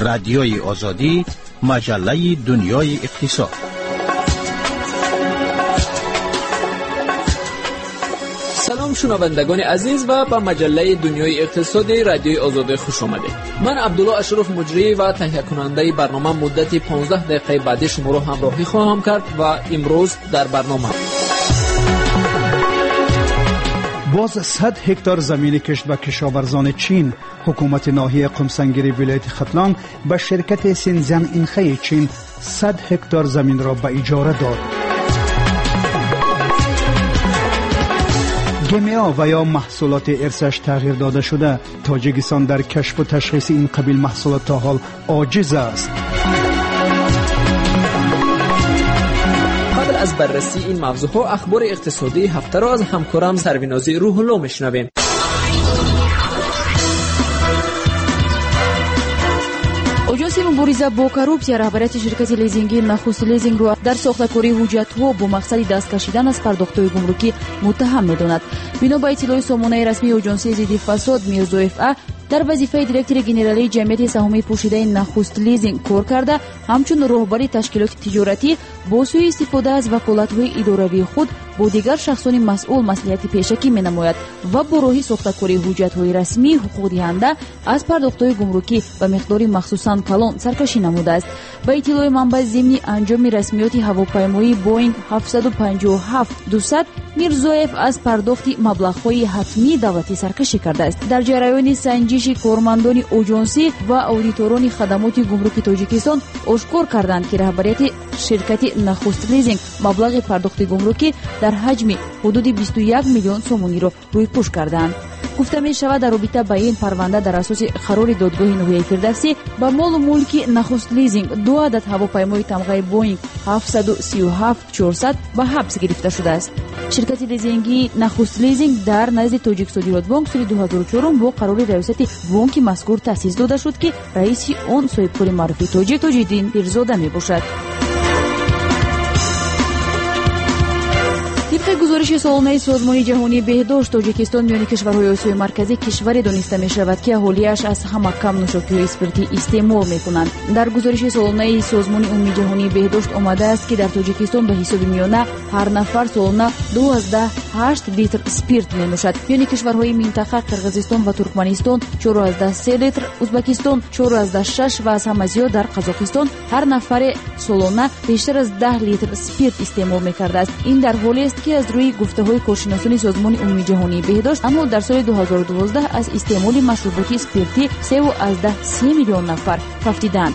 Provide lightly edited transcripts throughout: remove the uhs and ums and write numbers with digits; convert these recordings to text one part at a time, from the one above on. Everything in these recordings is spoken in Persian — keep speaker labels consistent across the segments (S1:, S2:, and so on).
S1: رادیوی آزادی، مجله دنیای اقتصاد.
S2: سلام شنوندگان عزیز و به مجله دنیای اقتصادی رادیوی آزادی خوش آمدید. من عبدالله اشرف مجری و تهیه کننده برنامه مدت 15 دقیقه بعد شما را همراهی خواهم کرد و امروز در برنامه
S3: باز 100 هکتار زمین کشت به کشاورزان چین. حکومت ناحیه قمسنگیری ولایت ختلان به شرکت سینزیان اینخه چین 100 هکتار زمین را به اجاره داد. گمیا و یا محصولات ارثش تغییر داده شده. تاجیکستان در کشف و تشخیص این قبیل محصولات تا حال عاجز است.
S2: قبل از بررسی این موضوعها اخبار اقتصادی هفته را از همکارم سروینازی روح الله میشنویم.
S4: اجنسی مبارزه با کروپسیا رهبریت شرکت لیزینگی نخست لیزینگ را در ساخته‌کاری حجت‌ها با مقصد دست کشیدن از پرداخت‌های گمرکی متهم می‌داند. بنا به اطلاع سامانه رسمی اجنسی ضد فساد میرزویف در وظیفه دیرکتور گنرالی جمعیت سهامی پوشیده نخست لیزینگ کار کرده، همچون راهبری تشکیلات تجارتی با سوء استفاده از وکالت‌های اداروی خود با دیگر شخصان مسئول مسئولیت پیشکی می‌نماید و با راه ساخته‌کاری حجت‌های رسمی حقوق دهنده از پرداخت‌های گمرکی به مقدار مخصوصاً کلان سرکشی نموده است. به اطلاع منبع ضمن انجام رسمیات هواپیمایی بوینگ 757-200 میرزویف از پرداخت مبلغ‌های حتمی دولتی سرکشی کرده است. در جریان سنجش کارمندان اجنسی و اودیتوران خدمات گمرکی تاجیکستان آشکار کردند که رهبریت شرکت نخست لیزینگ مبلغ پرداخت گمرکی در حجم حدود 21 میلیون سومونی را روی پوش کردند. گفته می شود در رابطه با این پرونده در اساس قرار دادگاه ناحیه فردوسی با مال و ملک نخست لیزینگ 2 عدد هواپیمای تمغه بوینگ 737-400 به حبس گرفته شده است. شرکت لیزینگی نخست لیزینگ در نزد تاجیک صادرات بانک سال 2004 با قرار ریاست بانک مذکور تأسیس داده شد که رئیس آن صاحبکار معروف تاجدین پیرزاده می باشد. طبق گزارش سالانه سازمان جهانی بهداشت، تاجیکستان میان کشورهای آسیای مرکزی کشوری دانسته می شود که اهالیش از همه کم نوشاکی‌های اسپرتی استعمال می کنند. در گزارش سالانه سازمان عمومی جهانی بهداشت آمده است که در تاجیکستان به حساب میانه هر نفر سالانه 2.8 لیتر اسپرت می نوشد. میان کشورهای منطقه قرقیزستان و ترکمنستان 4.3 لیتر، ازبکستان 4.6 و از همه زیاد در قزاقستان هر نفر سالانه بیشتر از 10 لیتر اسپرت استعمال می کرده است. این در حالی است که از روی گفته‌های کارشناسان سازمان عمومی جهانی بهداشت اما در سال 2012 از استعمال مشروبات اسپرتی 3 میلیون نفر رفتند.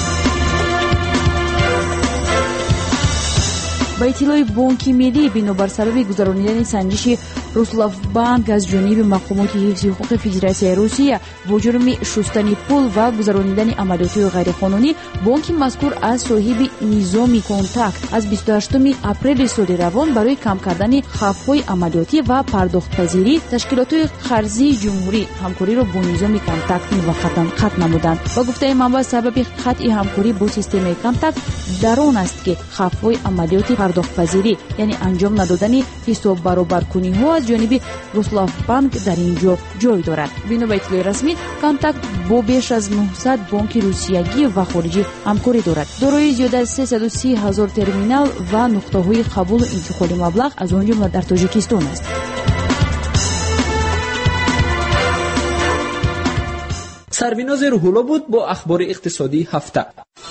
S4: با اطلاع بانک ملی بنابر سبب گذرانیدن سنجش روسلاف بانک از جانب مقامات حفظ حقوق فدراسیون روسیه با جرم شستن پول و گذرانیدن عملیات غیرقانونی، بانک مذکور از صاحب نظام کانتاکت از 28 اپریل سال روان برای کم کردن خف‌های عملیاتی و پرداخت‌پذیری تشکیلات قرضی جمهوری همکاری را با نظام کانتاکت موقتا قطع نمودند. با گفته منبع سبب قطع همکاری با سیستم کانتاکت در آن است که خف‌های عملیات پرداخت‌پذیری یعنی انجام ندادن حساب برابر کنی‌ها از جانب روسلاف بانک در اینجا جای دارد. بنا به اطلاع رسمی کانتاکت با بیش از 900 بانک روسیایی و خارجی همکاری دارد. دارای زیاد از 330,000 ترمینال و نقطه‌های قبول و انتقال مبلغ از آن جمله در تاجیکستان است.
S2: سرویناز روح الله بود با اخبار اقتصادی هفته.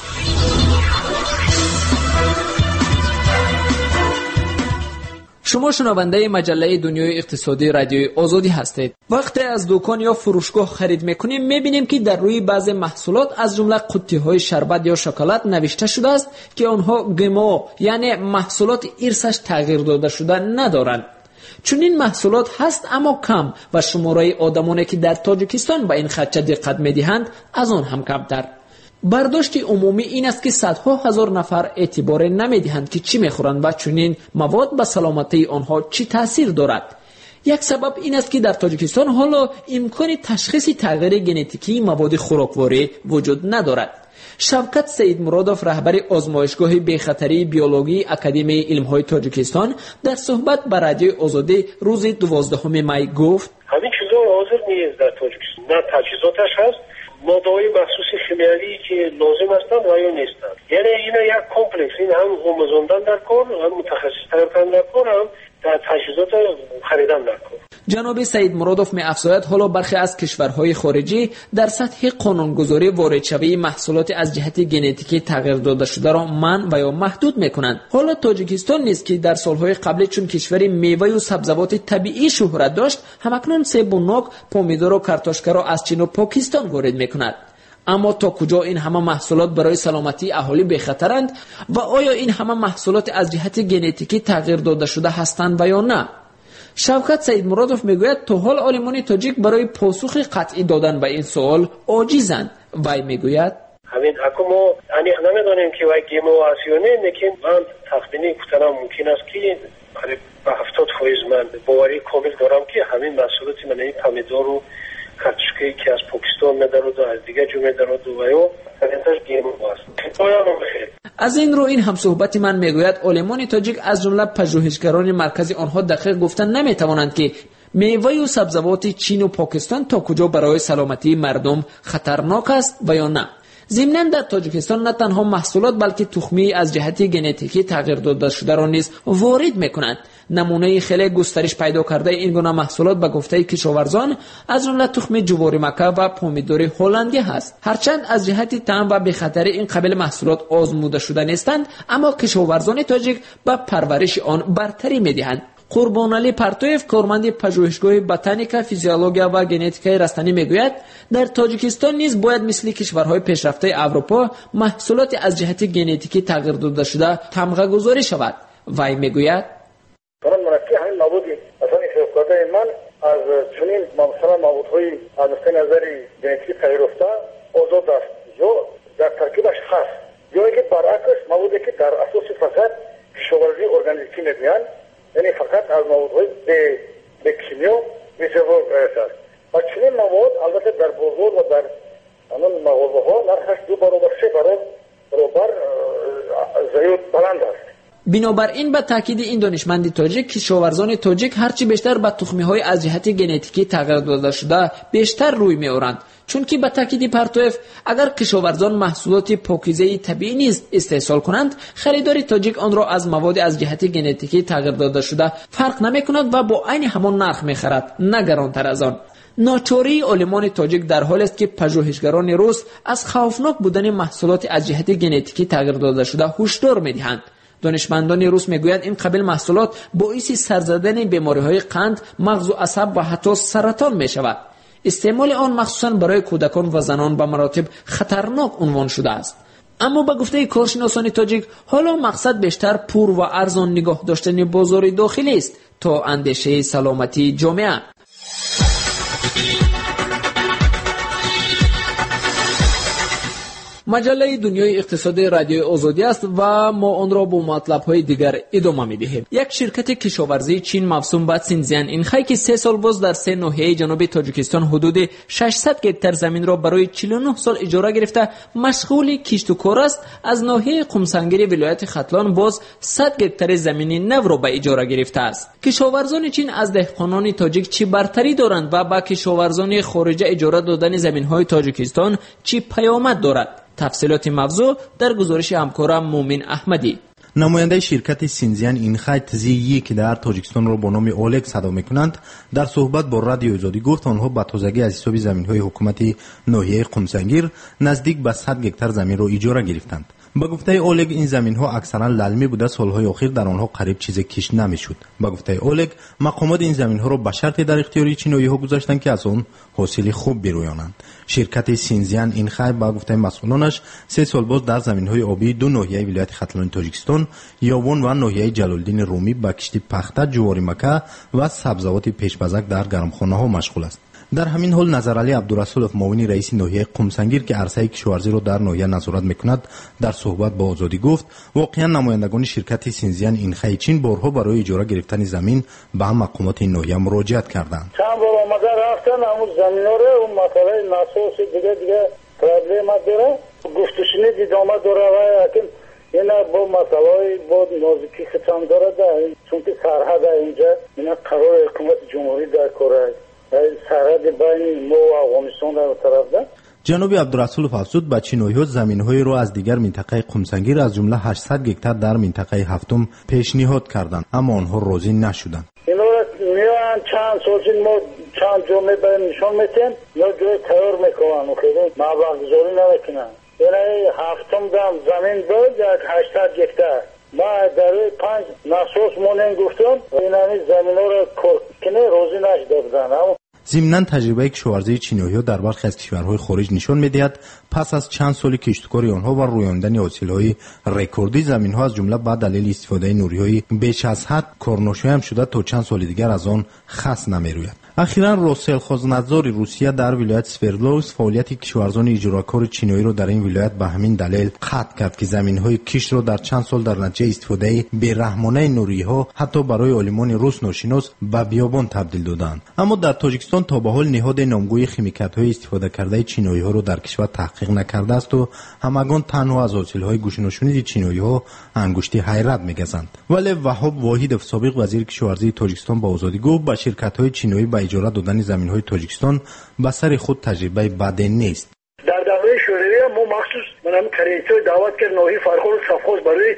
S2: شما شنونده مجله دنیای اقتصادی رادیوی آزادی هستید. وقتی از دکان یا فروشگاه خرید میکنیم میبینیم که در روی بعضی محصولات از جمله قطعه‌های شربت یا شکلات نوشته شده است که آنها گمو یعنی محصولات ارثش تغییر داده شده ندارند. چون این محصولات هست اما کم و شماره آدمانی که در تاجیکستان به این خدشه دقت میدهند از آن هم کمتر. برداشت عمومی این است که صدها هزار نفر اعتبار نمیدهند که چی میخورند و چنین مواد به سلامتی آنها چی تاثیر دارد. یک سبب این است که در تاجیکستان حالا امکان تشخیص تغییر ژنتیکی مواد خوراکواری وجود ندارد. شوکت سید مرادوف رهبر آزمایشگاه بیخطری بیولوژی اکادمی علم‌های تاجیکستان در صحبت با رادیو آزادی روز 12 می گفت:
S5: همین چیزا دنیای حاضر نیست در تاجیکستان. نه تجهیزاتش هست، ماده‌های مخصوص شیمیایی که لازم هستند و یا نیستند. یعنی اینا یک کمپلکس، این هم آموزاندن در کار، هم متخصص کردن در کار، هم در تجهیزات خریدن در کار.
S2: جناب سعید مرادوف می افزاید حالا برخی از کشورهای خارجی در سطح قانونگذاری واردشوی محصولات از جهت ژنتیکی تغییر داده شده را منع و یا محدود میکنند. حالا تاجیکستان نیست که در سالهای قبل چون کشوری میوه و سبزیجات طبیعی شهرت داشت، همکنون سیب و نوک، پومیدور و کارتوشکا را از چین و پاکستان وارد میکند. اما تا کجا این همه محصولات برای سلامتی اهالی بخطرند و آیا این همه محصولات از جهت ژنتیکی تغییر داده شده هستند و یا نه؟ شوکت سعید مرادوف میگوید تا حال عالمان تاجیک برای پاسخ قطعی دادن به این سوال عاجزند. وی میگوید
S5: همین ما انیق نمیدانیم که وای گیمو است یا نه، لیکن من تخمینی کنم ممکن است که قریب به 70% من باوری کامل دارم که همین محصولات من این پمیدور و کارتوشکایی که از پاکستان می‌دارد و از دیگه جو می‌دارد و یا پرنتاژ گیمو است.
S2: از این رو این هم صحبت من میگوید عالمان تاجیک از جمله پژوهشگران مرکزی آنها دقیق گفتن نمیتوانند که میوه و سبزیجات چین و پاکستان تا کجا برای سلامتی مردم خطرناک است و یا نه. ضمناً در تاجیکستان نه تنها محصولات بلکه تخمی از جهت ژنتیکی تغییر داده شده را نیز وارد میکنند. نمونه خیلی گسترش پیدا کرده این گونه محصولات به گفته کشاورزان از جمله تخم جواری مکه و پومیدور هلندی هست. هرچند از جهت طعم و بخطری این قبیل محصولات آزموده شده نیستند، اما کشاورزان تاجیک به پرورش آن برتری میدهند. قربانعلی پرتویف، کارمند پژوهشگاه بوتانیکا، فیزیولوژی و ژنتیک رستنی میگوید در تاجیکستان نیز باید مثل کشورهای پیشرفته اروپا محصولات از جهت ژنتیکی تغییر داده شده تمغه گذاری شود. وی میگوید
S6: قانون مرکی همین نابودی اصلا احساسات من از چنین مثلا موادهای از نظر ژنتیکی تغییر یافته آزاد است یا در ترکیبش هست یا اینکه برعکس موادی که در اساس فقط کشاورزی ارگانیکی میگویند، یعنی فقط از موادهای به کیمیا میتوان است. و چنین مواد البته در بازار و در آن مغازه‌ها نرخش 2 برابر 3 برابر زیاد بلند است.
S2: بنابراین به تاکید این دانشمند تاجیک، کشاورزان تاجیک هرچی بیشتر به تخمی‌های از جهت ژنتیکی تغییر داده شده بیشتر روی می‌آورند، چون که به تاکید پرتویف اگر کشاورزان محصولات پاکیزه طبیعی نیز استحصال کنند، خریدار تاجیک آن را از مواد از جهت ژنتیکی تغییر داده شده فرق نمی‌کند و با عین همان نرخ می‌خرد، نه گرانتر از آن. ناچاری عالمان تاجیک در حالی است که پژوهشگران روس از خوفناک بودن محصولات از جهت ژنتیکی تغییر داده شده هشدار می‌دهند. دانشمندان روس میگویند این قبیل محصولات باعث سرزدن بیماری‌های قند، مغز و عصب و حتی سرطان می‌شود. استعمال آن مخصوصاً برای کودکان و زنان به مراتب خطرناک عنوان شده است. اما به گفته کارشناسان تاجیک حالا مقصد بیشتر پور و ارزان نگاه داشتن بازار داخلی است تا اندیشه سلامتی جامعه. مجله دنیای اقتصادی رادیوی آزادی است و ما آن را با مطلب‌های دیگر ادامه می‌دهیم. یک شرکت کشاورزی چین موسوم به سینزیان اینخای که 3 سال باز در 3 ناحیه جنوب تاجیکستان حدود 600 هکتار زمین را برای 49 سال اجاره گرفته مشغول کشت و کار است، از ناحیه قمسنگیر ولایت ختلان باز 100 هکتار زمین نو را به اجاره گرفته است. کشاورزان چین از دهقانان تاجیک چه برتری دارند و با کشاورزان خارجی اجاره دادن زمین‌های تاجیکستان چه پیامد دارد؟ تفصیلات موضوع در گزارش همکارم مومن احمدی.
S7: نماینده شرکت سینزیان اینخای تزیی که در تاجیکستان را با نام اولگ صدا میکنند در صحبت با رادیو آزادی گفت آنها با تازگی از حساب زمین‌های حکومتی ناحیه قمسنگیر نزدیک به 100 هکتار زمین را اجاره گرفتند. با گفته اولگ این زمین‌ها اکثرا للمی بوده، سالهای اخیر در آنها قریب چیزی کشت نمی‌شد. با گفته اولگ مقامات این زمین‌ها را به شرط در اختیار چینی‌ها گذاشتند که از آن حاصل خوب برویانند. شرکت سینزیان اینخای با گفته مسئولانش 3 سال باز در زمین‌های آبی 2 ناحیه ولایت ختلان تاجیکستان، یاون و ناحیه جلالدین رومی با کشت پخته، جواری مکه و سبزیجات پیش‌بزک در گرمخانه‌ها مشغول است. در همین حال نظرعلی عبدالرسولов معاون رئیس ناحیه قمسنگیر که عرصه کشاورزی را در ناحیه نظارت میکند در صحبت با آزادی گفت واقعا نمایندگان شرکت سینزیان اینخای چین بارها برای اجاره گرفتن زمین به مقامات این ناحیه مراجعت کردند.
S6: چند بار آمده رفتن اما زمینا رو اون مسئله ناسوس دیگه پرابلم داره، گفتشینی دیدامه داره و یکم اینا با مسئله با نازکی ختم داره چون که سرحد اینجا اینا قرار حکومت جمهوری در کاره سرحد بین ما و افغانستان در طرف ده.
S7: جناب عبدالرسولов افزود به چینی‌ها زمین‌های را از دیگر منطقه قمسنگیر از جمله 800 گکتار در منطقه هفتم پیشنهاد کردند، اما آنها راضی نشدند.
S6: اینا میان چند سال ما چند جا میبریم نشان میتیم یا جای تیار میکنن و خیلی مبلغ گذاری نمیکنن. یعنی هفتم دم زمین بود یک 800 گکتار. ما در 5 ناسوس مونن گفتم اینانی زمین ها را کنه راضی نشده بودن.
S7: ضمناً تجربه کشاورزی چینی‌ها در برخی از کشورهای خارج نشان می‌دهد پس از چند سال کشتکاری آنها و رویاندن حاصل‌های رکوردی زمین‌ها از جمله بعد دلیل استفاده نوری‌های بیش از حد کارناشی هم شده تا چند سال دیگر از آن خس نمی‌روید. اخیراً روسلخوزنadzor روسیه در ولایت سوردلوسک فعالیت کشاورزان اجراکار چینی را در این ولایت به همین دلیل قطع کرد که زمین‌های کشت را در چند سال در نتیجه استفاده بی‌رحمانه نوری‌ها حتی برای عالمان روس ناشناس به بیابان تبدیل دادند. اما در تاجیکستان تا به حال نهاد نامگوی خیمیکات‌های استفاده کرده چینی‌ها را در کشور تحقیق نکرده است و همگان تنها از حاصل‌های گوشه‌نشینی چینی‌ها انگشتی حیرت می‌گزند. ولی وهاب واحد سابق وزیر کشاورزی تاجیکستان با آزادی گفت با شرکت‌های چینی با اجاره دادن زمین‌های تاجیکستان به سر خود تجربه بد نیست.
S6: در دوره شوروی ما مخصوص منم کریتو دعوت کرد نوحی فرخور سفخوز برای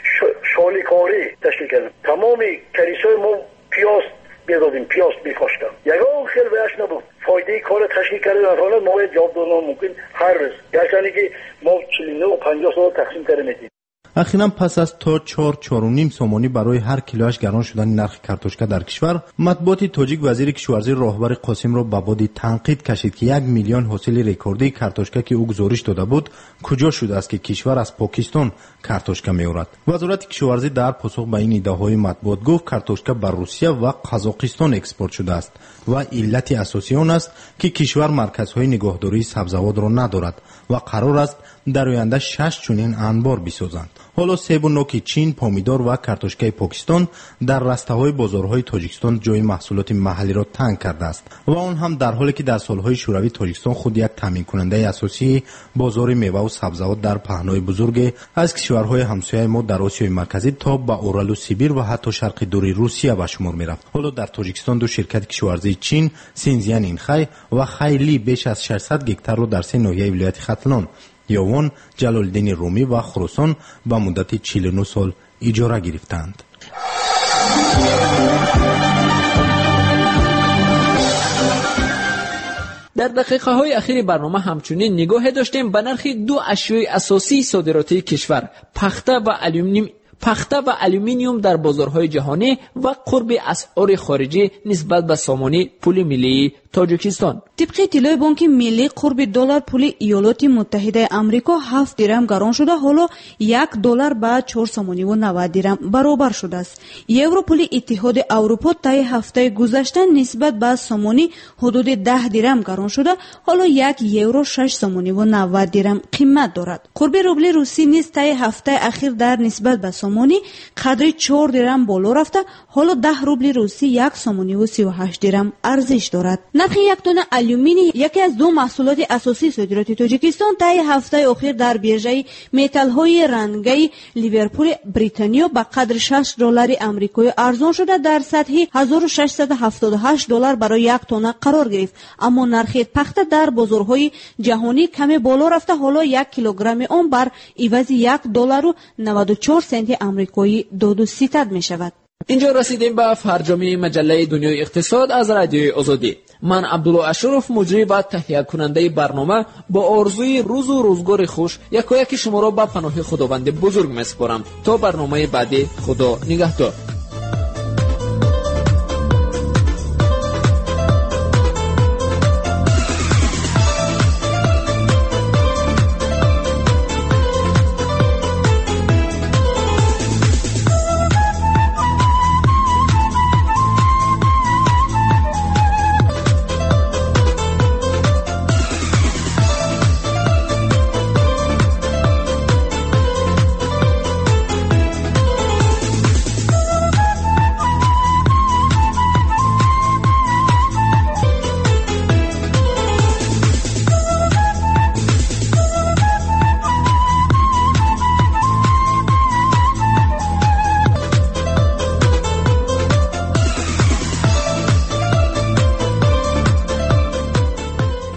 S6: شالیکاری تشکیل کردم. تمام کریسای ما پیاز بیادیم، پیاز می‌کاشتم. یگان خیلی بهش نبود. فایده کار تشکیل کردن حالا ما جواب دادن ممکن هر روز. یعنی که ما 49 و 50 سال تقسیم کردیم.
S7: اخیراً پس از تا 4.5 سومانی برای هر کیلویش گران شدن نرخ کارتوشکا در کشور، مطبوعات تاجیک وزیر کشاورزی راهبر قاسم را به باد تنقید کشید که 1 میلیون حاصل رکوردی کارتوشکا که او گزارش داده بود کجا شده است که کشور از پاکستان کارتوشکا می‌آورد. وزارت کشاورزی در پاسخ به این ادعاهای مطبوعات گفت کارتوشکا به روسیه و قزاقستان اکسپورت شده است و علت اساسی آن است که کشور مرکزهای نگهداری سبزیجات را ندارد و قرار است در آینده 6 چنین انبار بسازند. حالا سیب و نوک چین، پامیدار و کارتوشکای پاکستان در رسته‌های بازارهای تاجیکستان جای محصولات محلی را تنگ کرده است و آن هم در حالی که در سالهای شوروی تاجیکستان خود یک تامین کننده اساسی بازار میوه و سبزیجات در پهنای بزرگ از کشورهای همسایه ما در آسیای مرکزی تا به اورال و سیبیر و حتی شرق دوری روسیه به شمار می‌رفت. حالا در تاجیکستان دو شرکت کشاورزی چین، سینزیان اینخای و خیلی بیش از 600 گکتار را در سه ناحیه ولایت ختلان، یوان، جلالالدین رومی و خراسان به مدت 49 سال اجاره گرفتند.
S2: در دقیقه های اخیر برنامه همچنین نگاه داشتیم به نرخ دو اشیاء اساسی صادراتی کشور، پخته و الومینیوم در بازارهای جهانی و قرب اسعار خارجی نسبت به سامانه پول ملی تاجیکستان.
S4: طبق اطلاع بانک ملی قرب دلار پول ایالات متحده آمریکا 7 درم گران شده، حالا $1 به 4.90 درم برابر شده است. یورو پول اتحاد اروپا طی هفته گذشته نسبت به سامانه حدود 10 درم گران شده، حالا €1 6.90 درم قیمت دارد. قرب روبل روسی نیز طی هفته اخیر در نسبت به سامانه قدر 4 درم بالا رفته، حالا 10 روبل روسی 1.38 درم ارزش دارد. نرخ یک تن الومینی، یکی از دو محصولات اساسی صادرات تاجیکستان، طی هفته اخیر در بیرژه متال‌های رنگی لیورپول بریتانیا به قدر $6 آمریکایی ارزان شده در سطح $1678 برای یک تن قرار گرفت. اما نرخ پخته در بازارهای جهانی کمی بالا رفته، حالا 1 کیلوگرم آن بر عوض $1.94 آمریکایی داد و ستد می شود.
S2: اینجا رسیدیم به فرجامی مجله دنیای اقتصاد از رادیوی آزادی. من عبدالله اشرف، مجری و تهیه کننده برنامه، با آرزوی روز و روزگار خوش یکایک شما را به پناه خداوند بزرگ میسپارم. تا برنامه بعدی، خدا نگهدار.